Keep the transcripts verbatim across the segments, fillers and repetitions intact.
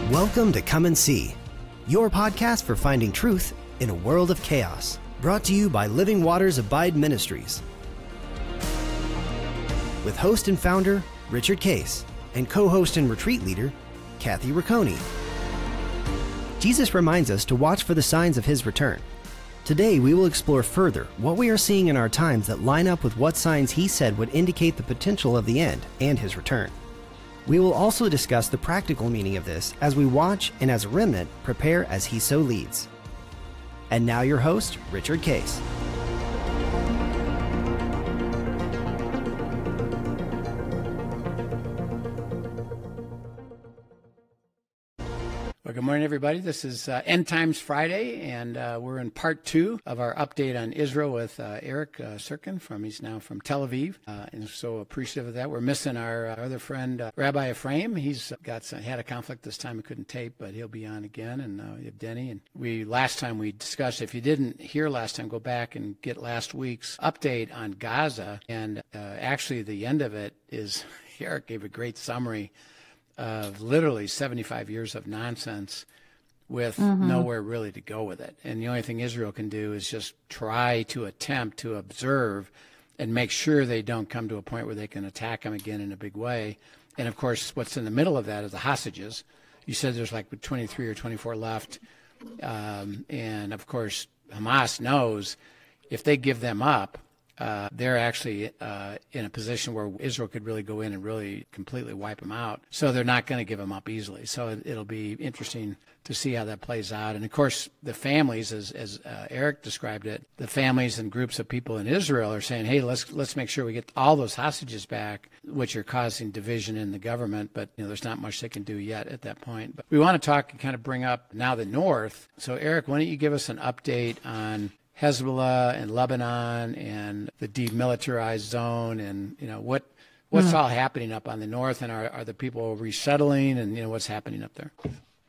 Welcome to Come and See, your podcast for finding truth in a world of chaos. Brought to you by Living Waters Abide Ministries. With host and founder, Richard Case, and co-host and retreat leader, Kathy Riccone. Jesus reminds us to watch for the signs of his return. Today, we will explore further what we are seeing in our times that line up with what signs he said would indicate the potential of the end and his return. We will also discuss the practical meaning of this as we watch and as a remnant prepare as he so leads. And now your host, Richard Case. Well, good morning, everybody. This is uh, End Times Friday, and uh, we're in part two of our update on Israel with uh, Eric uh, Sirkin from, he's now from Tel Aviv, uh, and so appreciative of that. We're missing our uh, other friend, uh, Rabbi Ephraim. He's got some, had a conflict this time. He couldn't tape, but he'll be on again, and uh, we have Denny. And we, last time we discussed, if you didn't hear last time, go back and get last week's update on Gaza, and uh, actually the end of it is, Eric gave a great summary of literally seventy-five years of nonsense with mm-hmm. nowhere really to go with it. And the only thing Israel can do is just try to attempt to observe and make sure they don't come to a point where they can attack them again in a big way. And, of course, what's in the middle of that is the hostages. You said there's like twenty-three or twenty-four left. Um, and, of course, Hamas knows if they give them up, Uh, they're actually uh, in a position where Israel could really go in and really completely wipe them out. So they're not going to give them up easily. So it, it'll be interesting to see how that plays out. And, of course, the families, as, as uh, Eric described it, the families and groups of people in Israel are saying, hey, let's let's make sure we get all those hostages back, which are causing division in the government. But, you know, there's not much they can do yet at that point. But we want to talk and kind of bring up now the North. So, Eric, why don't you give us an update on Hezbollah and Lebanon and the demilitarized zone, and you know what what's mm. all happening up on the north, and are, are the people resettling, and you know what's happening up there?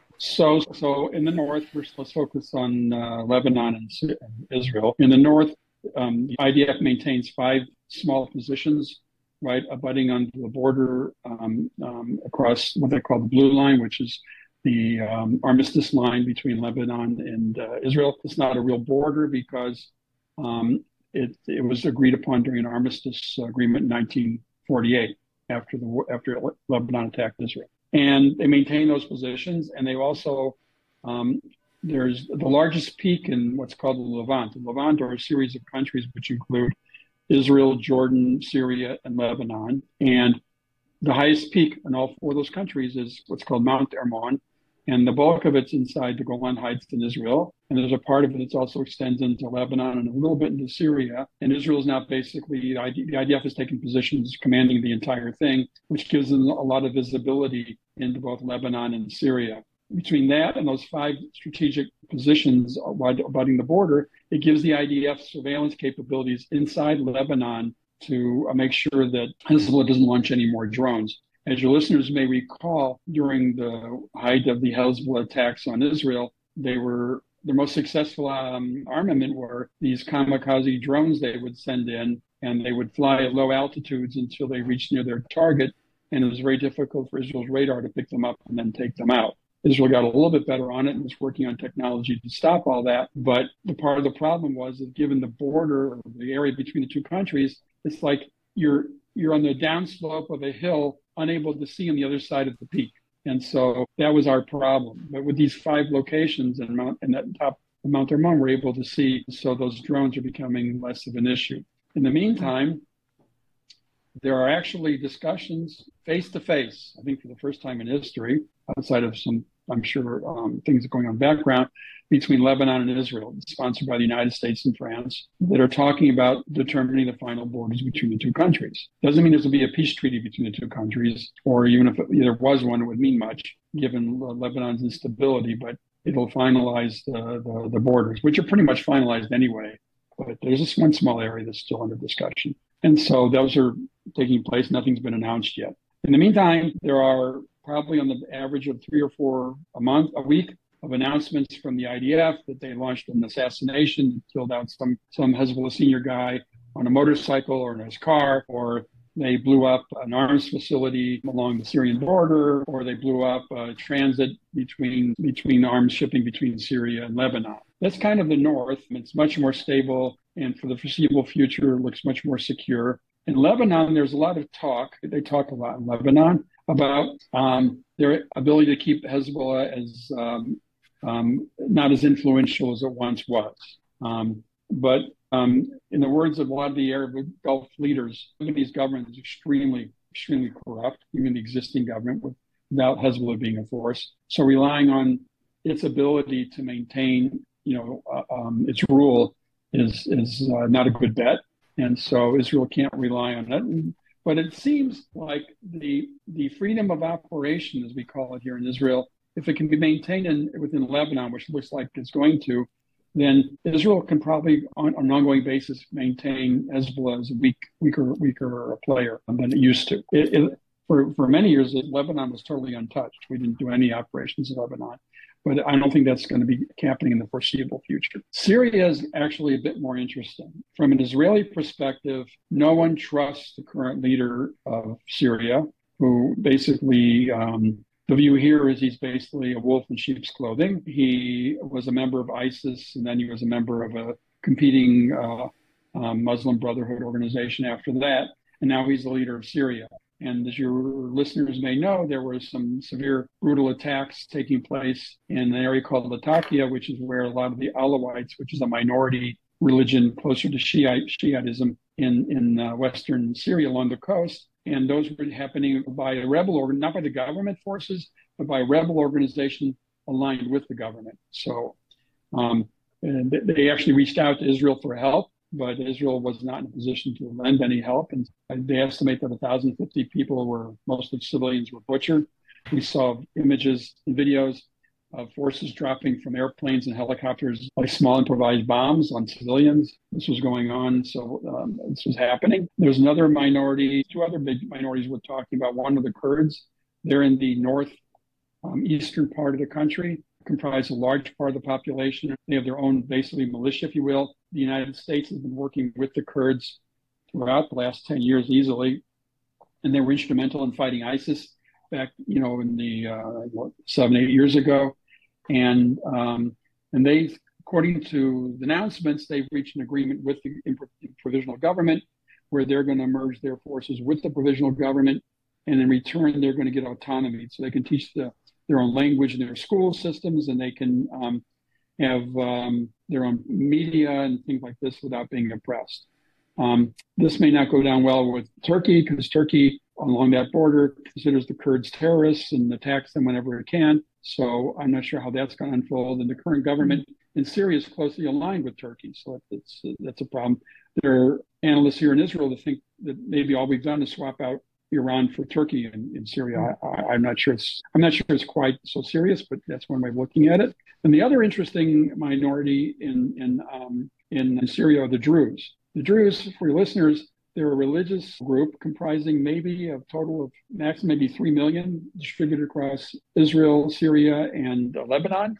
So, so in the north, we're, let's focus on uh, Lebanon and Israel. In the north, um, the I D F maintains five small positions, right, abutting on the border um, um, across what they call the Blue Line, which is the um, armistice line between Lebanon and uh, Israel. It's not a real border because um, it it was agreed upon during an armistice agreement in nineteen forty-eight after the after Lebanon attacked Israel. And they maintain those positions, and they also um, there's the largest peak in what's called the Levant. The Levant are a series of countries which include Israel, Jordan, Syria, and Lebanon. And the highest peak in all four of those countries is what's called Mount Hermon, and the bulk of it's inside the Golan Heights in Israel. And there's a part of it that also extends into Lebanon and a little bit into Syria. And Israel is now basically, the I D F has taken positions commanding the entire thing, which gives them a lot of visibility into both Lebanon and Syria. Between that and those five strategic positions abutting the border, it gives the I D F surveillance capabilities inside Lebanon to make sure that Hezbollah doesn't launch any more drones. As your listeners may recall, during the height of the Hezbollah attacks on Israel, they were their most successful um, armament were these kamikaze drones they would send in, and they would fly at low altitudes until they reached near their target, and it was very difficult for Israel's radar to pick them up and then take them out. Israel got a little bit better on it and was working on technology to stop all that, but the part of the problem was that given the border, or the area between the two countries, it's like you're you're on the downslope of a hill, unable to see on the other side of the peak. And so that was our problem. But with these five locations and Mount and at the top of Mount Hermon, we're able to see, so those drones are becoming less of an issue. In the meantime, there are actually discussions face-to-face, I think for the first time in history, outside of some, I'm sure, um, things going on in the background, between Lebanon and Israel, sponsored by the United States and France, that are talking about determining the final borders between the two countries. Doesn't mean there's going to be a peace treaty between the two countries, or even if there was one, it would mean much, given Lebanon's instability, but it'll finalize the, the, the borders, which are pretty much finalized anyway. But there's this one small area that's still under discussion. And so those are taking place. Nothing's been announced yet. In the meantime, there are probably on the average of three or four a month, a week, of announcements from the I D F that they launched an assassination, killed out some some Hezbollah senior guy on a motorcycle or in his car, or they blew up an arms facility along the Syrian border, or they blew up a transit between between arms shipping between Syria and Lebanon. That's kind of the north. It's much more stable, and for the foreseeable future, looks much more secure. In Lebanon, there's a lot of talk. They talk a lot in Lebanon about um, their ability to keep Hezbollah as um, um, not as influential as it once was. Um, but um, in the words of a lot of the Arab Gulf leaders, Lebanese government is extremely, extremely corrupt, even the existing government, without Hezbollah being a force. So relying on its ability to maintain, you know, uh, um, its rule is is uh, not a good bet. And so Israel can't rely on it. But it seems like the the freedom of operation, as we call it here in Israel, if it can be maintained in, within Lebanon, which looks like it's going to, then Israel can probably, on, on an ongoing basis, maintain Hezbollah as a weak, weaker, weaker player than it used to. It, it, for for many years, Lebanon was totally untouched. We didn't do any operations in Lebanon. But I don't think that's going to be happening in the foreseeable future. Syria is actually a bit more interesting. From an Israeli perspective, no one trusts the current leader of Syria, who basically, um, the view here is he's basically a wolf in sheep's clothing. He was a member of ISIS, and then he was a member of a competing uh, um, Muslim Brotherhood organization after that, and now he's the leader of Syria. And as your listeners may know, there were some severe, brutal attacks taking place in an area called Latakia, which is where a lot of the Alawites, which is a minority religion closer to Shiite, Shiitism in, in uh, Western Syria along the coast. And those were happening by a rebel organ, not by the government forces, but by a rebel organization aligned with the government. So um, and they actually reached out to Israel for help, but Israel was not in a position to lend any help. And they estimate that one thousand fifty people were, mostly civilians, were butchered. We saw images and videos of forces dropping from airplanes and helicopters like small improvised bombs on civilians. This was going on. So um, this was happening. There's another minority, two other big minorities we're talking about. One of the Kurds. They're in the north um, eastern part of the country, comprise a large part of the population. They have their own, basically, militia, if you will. The United States has been working with the Kurds throughout the last ten years easily, and they were instrumental in fighting ISIS back, you know, in the uh, what, seven, eight years ago. And um, and they, according to the announcements, they've reached an agreement with the provisional government where they're going to merge their forces with the provisional government, and in return, they're going to get autonomy, so they can teach the, their own language in their school systems, and they can um, have um, their own media and things like this without being oppressed. Um, this may not go down well with Turkey, because Turkey, along that border, considers the Kurds terrorists and attacks them whenever it can. So I'm not sure how that's going to unfold. And the current government in Syria is closely aligned with Turkey, so that's that's a problem. There are analysts here in Israel that think that maybe all we've done is swap out Iran for Turkey in, in Syria. I, I, I'm not sure it's I'm not sure it's quite so serious, but that's one way of looking at it. And the other interesting minority in in um, in Syria are the Druze. The Druze, for your listeners, they're a religious group comprising maybe a total of maximum maybe three million distributed across Israel, Syria, and uh, Lebanon.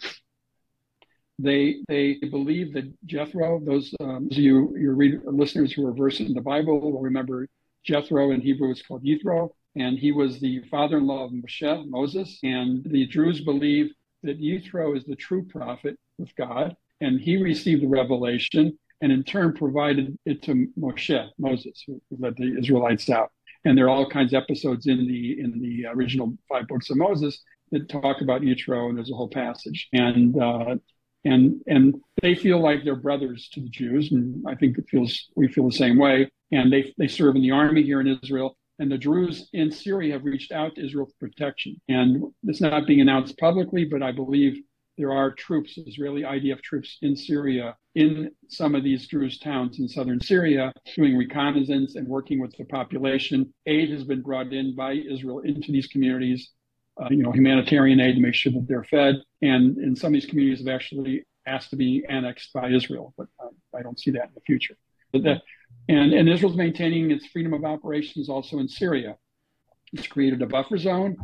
They they believe that Jethro, those, um, those of you your read, listeners who are versed in the Bible will remember Jethro in Hebrew is called Yithro, and he was the father-in-law of Moshe, Moses. And the Druze believe that Yithro is the true prophet of God, and he received the revelation and in turn provided it to Moshe, Moses, who led the Israelites out. And there are all kinds of episodes in the in the original five books of Moses that talk about Yithro, and there's a whole passage. And uh, and and they feel like they're brothers to the Jews, and I think it feels we feel the same way. And they they serve in the army here in Israel. And the Druze in Syria have reached out to Israel for protection. And it's not being announced publicly, but I believe there are troops, Israeli I D F troops in Syria, in some of these Druze towns in southern Syria, doing reconnaissance and working with the population. Aid has been brought in by Israel into these communities, uh, you know, humanitarian aid to make sure that they're fed. And in some of these communities have actually asked to be annexed by Israel, but I, I don't see that in the future. But that, and, and Israel's maintaining its freedom of operations also in Syria. It's created a buffer zone.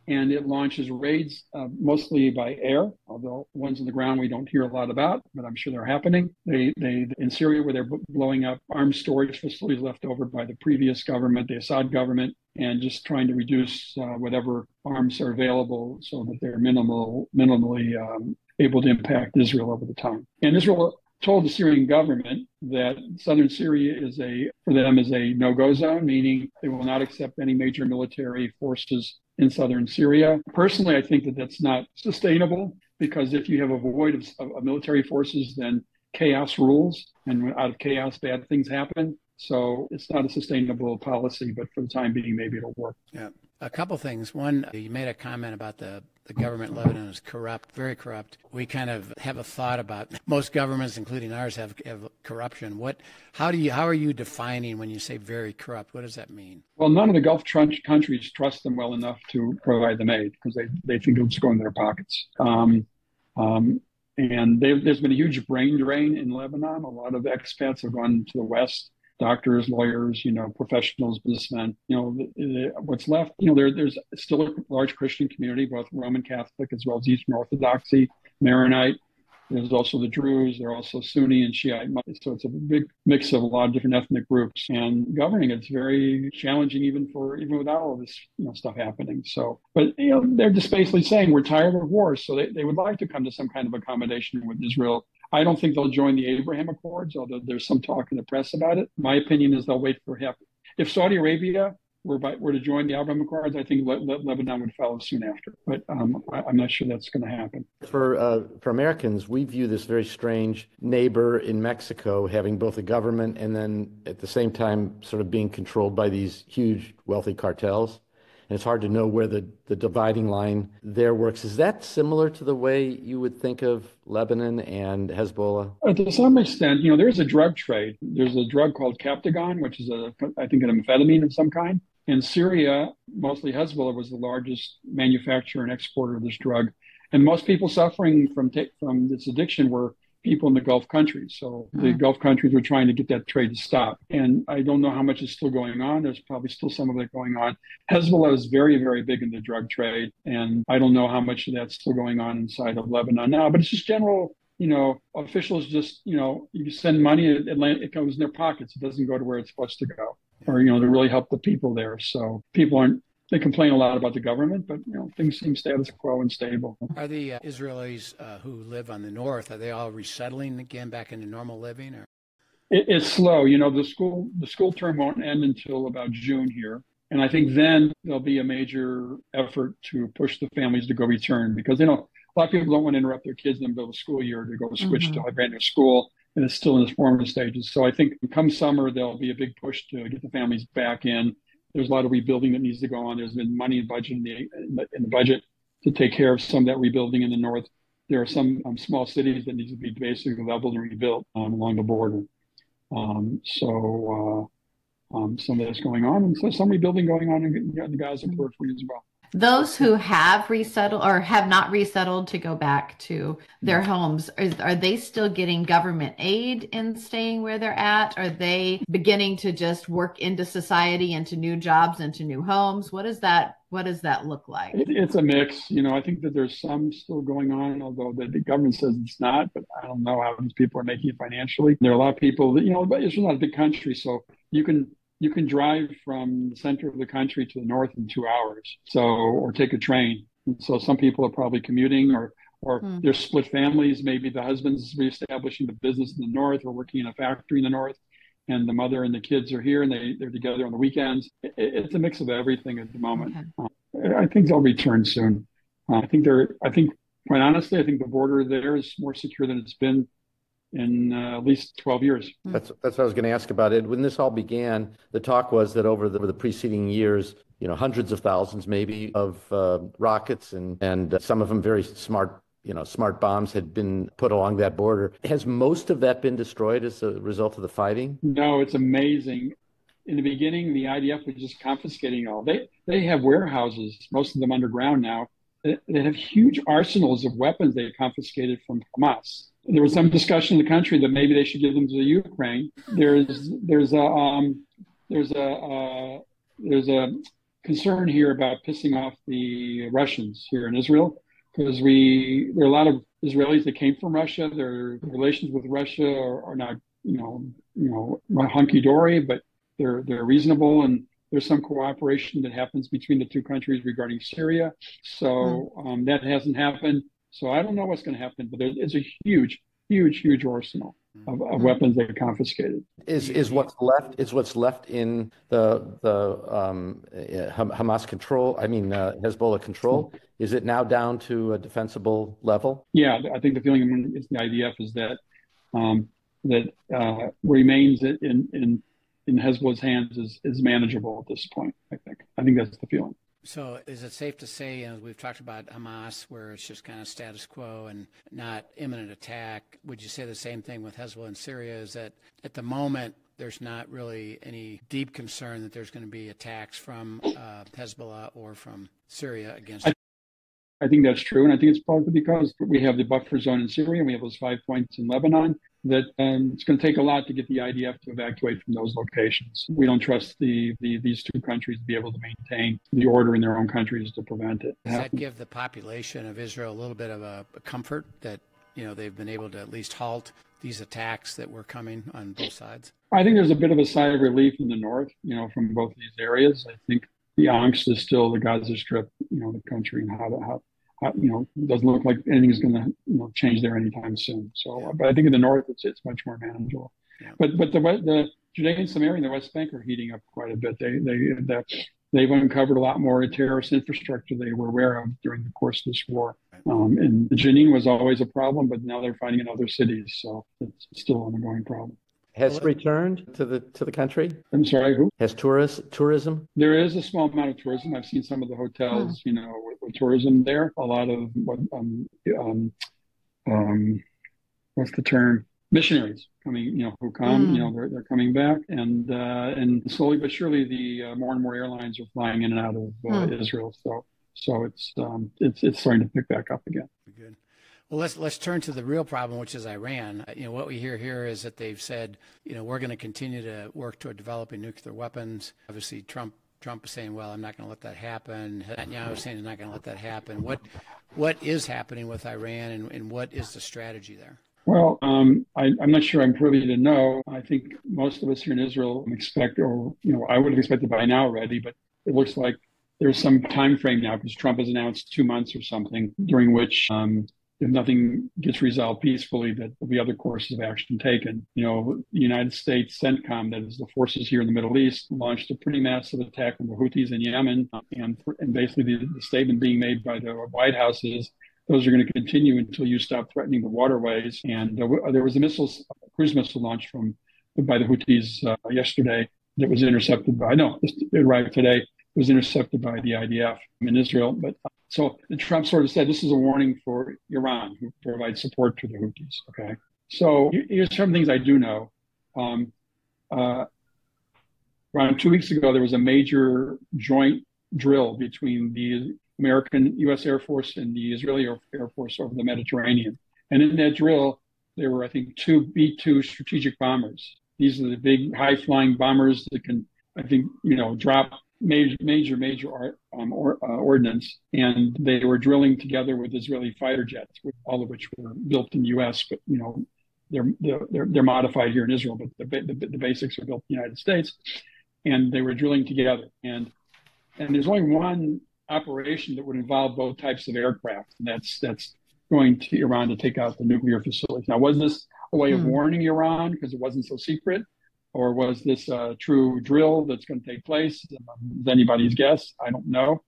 and it launches raids uh, mostly by air, although ones on the ground we don't hear a lot about, but I'm sure they're happening. They, they in Syria, where they're blowing up arms storage facilities left over by the previous government, the Assad government, and just trying to reduce uh, whatever arms are available so that they're minimal, minimally um, able to impact Israel over the time. And Israel told the Syrian government that southern Syria is a, for them, is a no-go zone, meaning they will not accept any major military forces in southern Syria. Personally, I think that that's not sustainable, because if you have a void of, of military forces, then chaos rules, and out of chaos, bad things happen. So it's not a sustainable policy, but for the time being, maybe it'll work. Yeah. A couple things. One, you made a comment about the, the government in Lebanon is corrupt, very corrupt. We kind of have a thought about most governments, including ours, have, have corruption. What, how do you, how are you defining when you say very corrupt? What does that mean? Well, none of the Gulf countries trust them well enough to provide them aid, because they, they think it'll just go in their pockets. Um, um, and there's been a huge brain drain in Lebanon. A lot of expats have gone to the West. Doctors, lawyers, you know, professionals, businessmen, you know, the, the, what's left, you know, there, there's still a large Christian community, both Roman Catholic as well as Eastern Orthodoxy, Maronite. There's also the Druze. There are also Sunni and Shiite. So it's a big mix of a lot of different ethnic groups. And governing it's very challenging, even for even without all this, you know, stuff happening. So, but you know, they're just basically saying we're tired of wars, so they, they would like to come to some kind of accommodation with Israel. I don't think they'll join the Abraham Accords, although there's some talk in the press about it. My opinion is they'll wait for half. If Saudi Arabia were, by, were to join the Abraham Accords, I think Le- Le- Lebanon would follow soon after. But um, I, I'm not sure that's going to happen. For uh, for Americans, we view this very strange neighbor in Mexico having both a government and then at the same time sort of being controlled by these huge wealthy cartels. And it's hard to know where the, the dividing line there works. Is that similar to the way you would think of Lebanon and Hezbollah? Uh, to some extent, you know, there's a drug trade. There's a drug called Captagon, which is, a, I think, an amphetamine of some kind. In Syria, mostly Hezbollah was the largest manufacturer and exporter of this drug. And most people suffering from t- from this addiction were people in the Gulf countries. So mm. the Gulf countries were trying to get that trade to stop. And I don't know how much is still going on. There's probably still some of it going on. Hezbollah is very, very big in the drug trade. And I don't know how much of that's still going on inside of Lebanon now. But it's just general, you know, officials just, you know, you send money, it, it goes in their pockets. It doesn't go to where it's supposed to go, or, you know, to really help the people there. So people aren't, they complain a lot about the government, but, you know, things seem status quo and stable. Are the uh, Israelis uh, who live on the north, are they all resettling again back into normal living? Or it, it's slow. You know, the school the school term won't end until about June here. And I think then there'll be a major effort to push the families to go return, because, you know, a lot of people don't want to interrupt their kids in the middle of the school year to go switch mm-hmm. to a brand new school, and it's still in its formative stages. So I think come summer, there'll be a big push to get the families back in. There's a lot of rebuilding that needs to go on. There's been money in, budget in, the, in the budget to take care of some of that rebuilding in the north. There are some um, small cities that need to be basically leveled and rebuilt um, along the border. Um, so uh, um, some of that's going on. And so some rebuilding going on in, in the Gaza periphery as well. Those who have resettled or have not resettled to go back to their homes, is, are they still getting government aid in staying where they're at? Are they beginning to just work into society, into new jobs, into new homes? What is that? What does that look like? It, it's a mix. You know, I think that there's some still going on, although the, the government says it's not, but I don't know how these people are making it financially. There are a lot of people that, you know, but it's not a big country, so you can You can drive from the center of the country to the north in two hours, so or take a train. And so some people are probably commuting, or or hmm. they're split families. Maybe the husband's reestablishing the business in the north or working in a factory in the north, and the mother and the kids are here, and they, they're together on the weekends. It, it's a mix of everything at the moment. Okay. Uh, I think they'll return soon. Uh, I think they're. I think, quite honestly, I think the border there is more secure than it's been in uh, at least twelve years. That's that's what I was going to ask about it. When this all began, the talk was that over the, over the preceding years, you know, hundreds of thousands maybe of uh, rockets and, and uh, some of them very smart, you know, smart bombs had been put along that border. Has most of that been destroyed as a result of the fighting? No, it's amazing. In the beginning, the I D F was just confiscating all. They, they have warehouses, most of them underground now. They, they have huge arsenals of weapons they confiscated from Hamas. There was some discussion in the country that maybe they should give them to the Ukraine. There's there's a um, there's a uh, there's a concern here about pissing off the Russians here in Israel, because we there are a lot of Israelis that came from Russia. Their relations with Russia are, are not, you know, you know, hunky dory, but they're they're reasonable, and there's some cooperation that happens between the two countries regarding Syria. So um, that hasn't happened. So I don't know what's going to happen, but there, it's a huge, huge, huge arsenal of, of weapons that are confiscated. Is is what's left is what's left in the the um, Hamas control? I mean uh, Hezbollah control. Is it now down to a defensible level? Yeah, I think the feeling is the I D F is that um, that uh, remains in in in Hezbollah's hands is is manageable at this point. I think I think that's the feeling. So is it safe to say, as we've talked about Hamas, where it's just kind of status quo and not imminent attack, would you say the same thing with Hezbollah in Syria, is that at the moment there's not really any deep concern that there's going to be attacks from uh, Hezbollah or from Syria against I, I think that's true, and I think it's probably because we have the buffer zone in Syria and we have those five points in Lebanon, that um, it's going to take a lot to get the I D F to evacuate from those locations. We don't trust the, the these two countries to be able to maintain the order in their own countries to prevent it. Does that give the population of Israel a little bit of a, a comfort that, you know, they've been able to at least halt these attacks that were coming on both sides? I think there's a bit of a sigh of relief in the north, you know, from both these areas. I think the angst is still the Gaza Strip, you know, the country, and how to how. You know, it doesn't look like anything is going to, you know, change there anytime soon. So, yeah. But I think in the north, it's it's much more manageable. Yeah. But but the the Judea and Samaria and the West Bank are heating up quite a bit. They they they they've uncovered a lot more terrorist infrastructure they were aware of during the course of this war. Um, and Jenin was always a problem, but now they're finding in other cities, so it's still an ongoing problem. Has returned to the to the country? I'm sorry, who? Has tourist tourism? There is a small amount of tourism. I've seen some of the hotels, hmm. you know, with, with tourism there. A lot of what um um um what's the term? Missionaries coming, you know, who come, hmm. you know, they're they're coming back, and uh, and slowly but surely, the uh, more and more airlines are flying in and out of uh, hmm. Israel. So so it's um it's it's starting to pick back up again. Good. Well, let's let's turn to the real problem, which is Iran. You know, what we hear here is that they've said, you know, we're going to continue to work toward developing nuclear weapons. Obviously, Trump Trump is saying, well, I'm not going to let that happen. Netanyahu is saying he's not going to let that happen. What what is happening with Iran, and, and what is the strategy there? Well, um, I, I'm not sure I'm privy to know. I think most of us here in Israel expect, or you know, I would have expected by now already, but it looks like there's some time frame now because Trump has announced two months or something during which. Um, If nothing gets resolved peacefully, that there'll be other courses of action taken. You know, the United States CENTCOM, that is the forces here in the Middle East, launched a pretty massive attack on the Houthis in Yemen. And, and basically the, the statement being made by the White House is those are going to continue until you stop threatening the waterways. And uh, there was a missile, a cruise missile launched from by the Houthis uh, yesterday that was intercepted by, no, it arrived today. It was intercepted by the I D F in Israel. But so Trump sort of said this is a warning for Iran, who provides support to the Houthis. Okay, so here's some things I do know. Um, uh, around two weeks ago, there was a major joint drill between the American U S Air Force and the Israeli Air Force over the Mediterranean. And in that drill, there were, I think, two B two strategic bombers. These are the big high-flying bombers that can, I think, you know, drop major, major, major um, or, uh, ordnance, and they were drilling together with Israeli fighter jets, all of which were built in the U S, but you know, they're they're they're modified here in Israel, but the the, the basics are built in the United States, and they were drilling together, and and there's only one operation that would involve both types of aircraft, and that's that's going to Iran to take out the nuclear facilities. Now, was this a way of mm. warning Iran because it wasn't so secret? Or was this a true drill that's going to take place? It's anybody's guess. I don't know.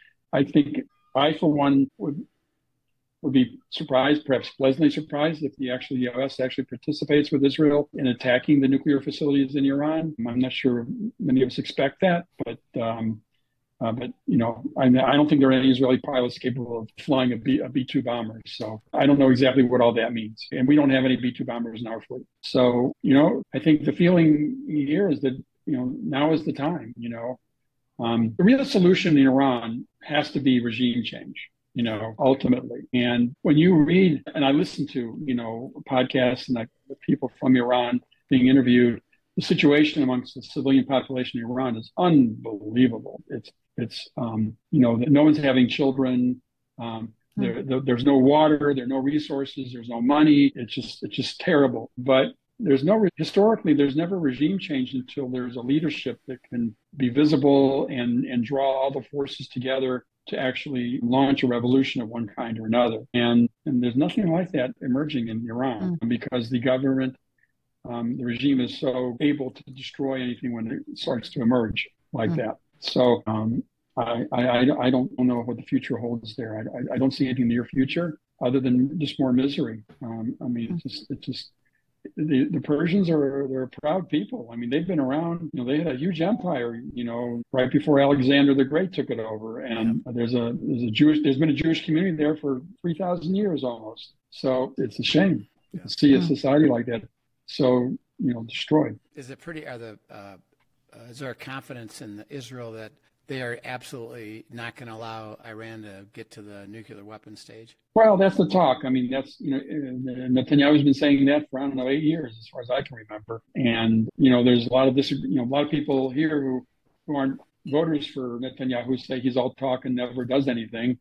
I think I, for one, would would be surprised, perhaps pleasantly surprised, if the actually U S actually participates with Israel in attacking the nuclear facilities in Iran. I'm not sure many of us expect that, but um, uh, but you know, I, I don't think there are any Israeli pilots capable of flying a B a B two bomber. So I don't know exactly what all that means, and we don't have any B two bombers in our fleet. So you know, I think the feeling here is that you know now is the time. You know, um, the real solution in Iran has to be regime change. You know, ultimately. And when you read, and I listen to, you know, podcasts and like the people from Iran being interviewed, the situation amongst the civilian population in Iran is unbelievable. It's It's, um, you know, no one's having children. Um, there, there, there's no water, there are no resources, there's no money. It's just, it's just terrible. But there's no, historically, there's never regime change until there's a leadership that can be visible and, and draw all the forces together to actually launch a revolution of one kind or another. And, and there's nothing like that emerging in Iran mm. because the government, um, the regime is so able to destroy anything when it starts to emerge like mm. that. So um, I, I, I don't know what the future holds there. I, I don't see anything in the near future other than just more misery. Um, I mean, it's just, it's just the, the Persians are they're a proud people. I mean, they've been around. You know, they had a huge empire. You know, right before Alexander the Great took it over, and yeah. there's a there's a Jewish there's been a Jewish community there for three thousand years almost. So it's a shame yeah. to see a society like that so you know destroyed. Is it pretty? Are the uh, uh, is there a confidence in Israel that they are absolutely not going to allow Iran to get to the nuclear weapon stage? Well, that's the talk. I mean, that's, you know, Netanyahu's been saying that for, I don't know, eight years, as far as I can remember. And, you know, there's a lot of this, you know, a lot of people here who, who aren't voters for Netanyahu say he's all talk and never does anything.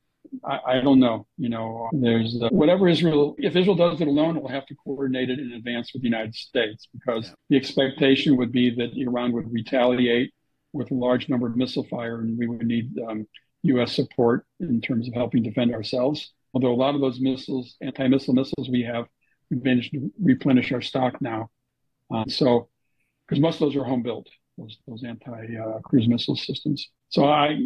I, I don't know. You know, there's uh, whatever Israel, if Israel does it alone, it will have to coordinate it in advance with the United States, because yeah. the expectation would be that Iran would retaliate with a large number of missile fire, and we would need um, U S support in terms of helping defend ourselves. Although a lot of those missiles, anti-missile missiles we have, we've managed to replenish our stock now. Um, so, because most of those are home built, those those anti-cruise uh, missile systems. So I,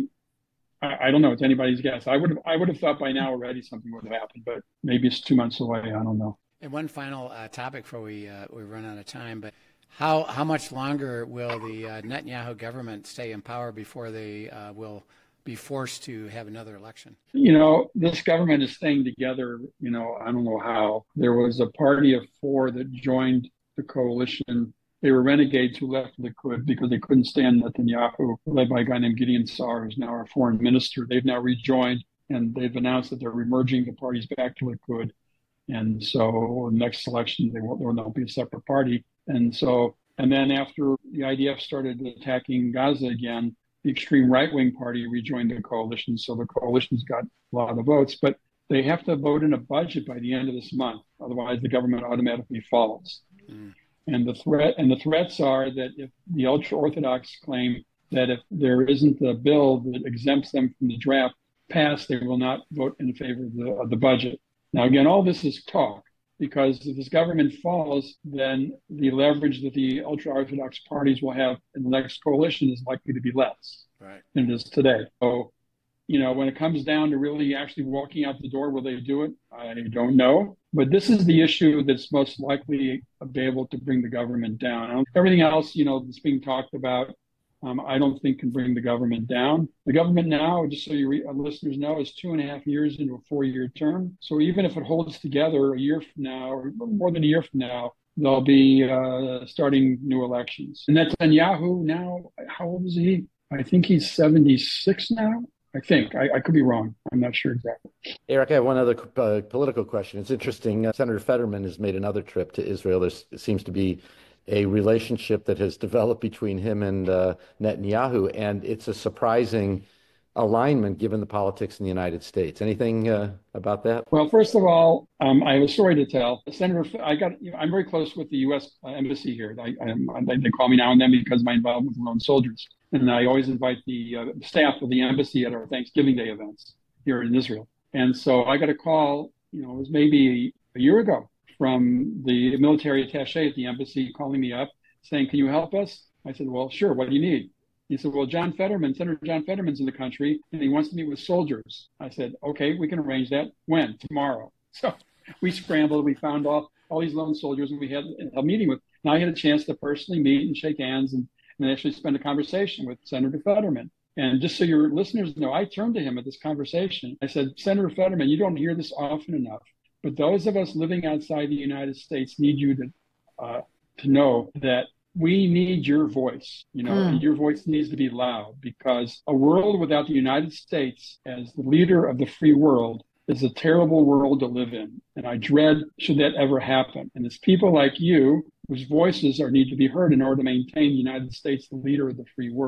I, I don't know. It's anybody's guess. I would have I would have thought by now already something would have happened, but maybe it's two months away. I don't know. And one final uh, topic before we uh, we run out of time, but. How how much longer will the uh, Netanyahu government stay in power before they uh, will be forced to have another election? You know, this government is staying together, you know, I don't know how. There was a party of four that joined the coalition. They were renegades who left Likud because they couldn't stand Netanyahu, led by a guy named Gideon Sa'ar, who's now our foreign minister. They've now rejoined, and they've announced that they're remerging the parties back to Likud. And so next election, they won't, there will not be a separate party. And so, and then after the I D F started attacking Gaza again, the extreme right-wing party rejoined the coalition. So the coalition's got a lot of votes, but they have to vote in a budget by the end of this month. Otherwise, the government automatically falls. Mm. And the threat and the threats are that if the ultra-Orthodox claim that if there isn't a bill that exempts them from the draft passed, they will not vote in favor of the, of the budget. Now, again, all this is talk, because if this government falls, then the leverage that the ultra-Orthodox parties will have in the next coalition is likely to be less right. than it is today. So, you know, when it comes down to really actually walking out the door, will they do it? I don't know. But this is the issue that's most likely be able to bring the government down. Everything else, you know, that's being talked about, Um, I don't think can bring the government down. The government now, just so your uh, listeners know, is two and a half years into a four-year term. So even if it holds together a year from now, or more than a year from now, they'll be uh, starting new elections. And Netanyahu now, how old is he? I think he's seventy-six now. I think. I, I could be wrong. I'm not sure exactly. Eric, I have one other uh, political question. It's interesting. Uh, Senator Fetterman has made another trip to Israel. There seems to be a relationship that has developed between him and uh, Netanyahu, and it's a surprising alignment given the politics in the United States. Anything uh, about that? Well, first of all, um, I have a story to tell. Senator, I got. You know, I'm very close with the U S embassy here. I, I, they call me now and then because of my involvement with lone soldiers, and I always invite the uh, staff of the embassy at our Thanksgiving Day events here in Israel. And so I got a call. You know, it was maybe a year ago, from the military attaché at the embassy calling me up saying, "Can you help us?" I said, "Well, sure. What do you need?" He said, "Well, John Fetterman, Senator John Fetterman's in the country and he wants to meet with soldiers." I said, "Okay, we can arrange that." When? Tomorrow. So we scrambled. We found all, all these lone soldiers and we had a meeting with, and I had a chance to personally meet and shake hands and, and actually spend a conversation with Senator Fetterman. And just so your listeners know, I turned to him at this conversation. I said, "Senator Fetterman, you don't hear this often enough, but those of us living outside the United States need you to uh, to know that we need your voice. You know, mm. and your voice needs to be loud, because a world without the United States as the leader of the free world is a terrible world to live in. And I dread should that ever happen. And it's people like you whose voices are need to be heard in order to maintain the United States the leader of the free world."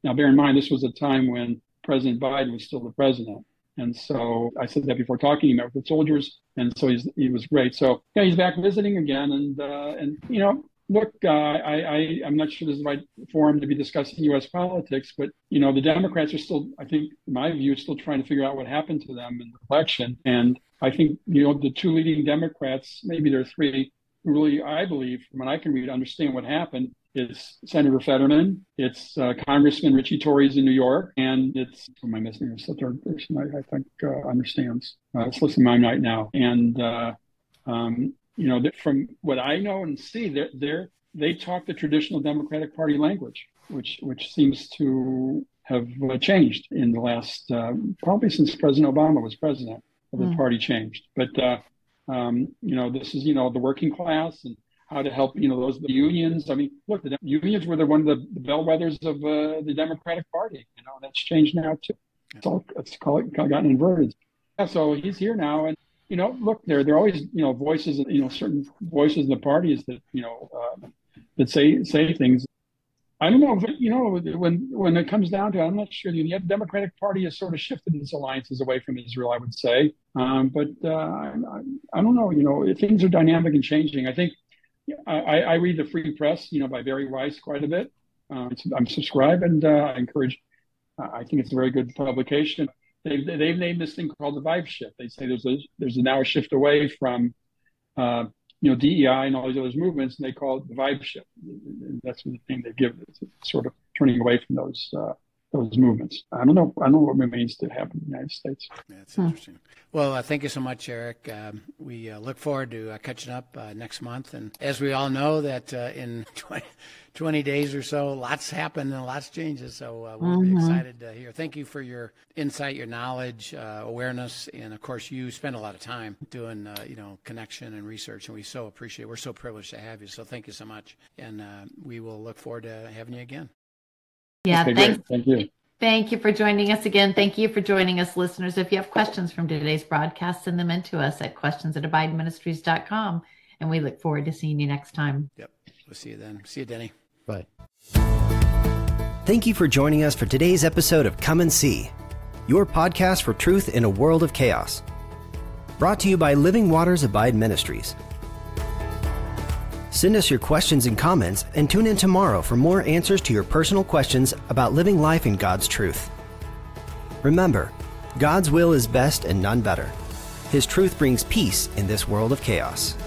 Now, bear in mind, this was a time when President Biden was still the president. And so I said that before talking, he met with the soldiers, and so he's, he was great. So yeah, he's back visiting again. And, uh, and you know, look, uh, I, I, I'm not sure this is the right forum to be discussing U S politics, but, you know, the Democrats are still, I think, in my view, still trying to figure out what happened to them in the election. And I think, you know, the two leading Democrats, maybe there are three, who really, I believe, from what I can read, understand what happened. It's Senator Fetterman, it's uh, Congressman Richie Torres in New York, and it's, who am I missing? It's the third person I, I think uh, understands. Uh, it's listening to mine right now. And, uh, um, you know, from what I know and see, they're, they're, they talk the traditional Democratic Party language, which which seems to have uh, changed in the last, uh, probably since President Obama was president, the mm. party changed. But, uh, um, you know, this is, you know, the working class and how to help, you know, those the unions. I mean, look, the unions were the, one of the, the bellwethers of uh, the Democratic Party. You know, that's changed now too. It's all it's called, gotten inverted. Yeah, so he's here now, and you know, look, there there are always you know voices, you know, certain voices in the parties that you know uh, that say say things. I don't know, you know, when when it comes down to it, I'm not sure. The Democratic Party has sort of shifted its alliances away from Israel, I would say. Um, but uh, I, I don't know, you know, things are dynamic and changing. I think. I, I read the Free Press, you know, by Barry Weiss quite a bit. Uh, I'm subscribed, and uh, I encourage. Uh, I think it's a very good publication. They've they've named this thing called the Vibe Shift. They say there's a there's a now a shift away from, uh, you know, D E I and all these other movements, and they call it the Vibe Shift. That's the thing they give. It's sort of turning away from those uh, those movements. I don't know. I don't know what remains to happen in the United States. Yeah, that's interesting. Well, uh, thank you so much, Eric. Um, we uh, look forward to uh, catching up uh, next month. And as we all know, that uh, in twenty, twenty days or so, lots happen and lots changes. So uh, we'll mm-hmm. be excited to hear. Thank you for your insight, your knowledge, uh, awareness, and of course, you spend a lot of time doing, uh, you know, connection and research, and we so appreciate it. We're so privileged to have you. So thank you so much, and uh, we will look forward to having you again. Yeah, okay, thanks. Thank you. Thank you for joining us again. Thank you for joining us, listeners. If you have questions from today's broadcast, send them in to us at questions at abide ministries dot com. And we look forward to seeing you next time. Yep. We'll see you then. See you, Denny. Bye. Thank you for joining us for today's episode of Come and See, your podcast for truth in a world of chaos. Brought to you by Living Waters Abide Ministries. Send us your questions and comments, and tune in tomorrow for more answers to your personal questions about living life in God's truth. Remember, God's will is best and none better. His truth brings peace in this world of chaos.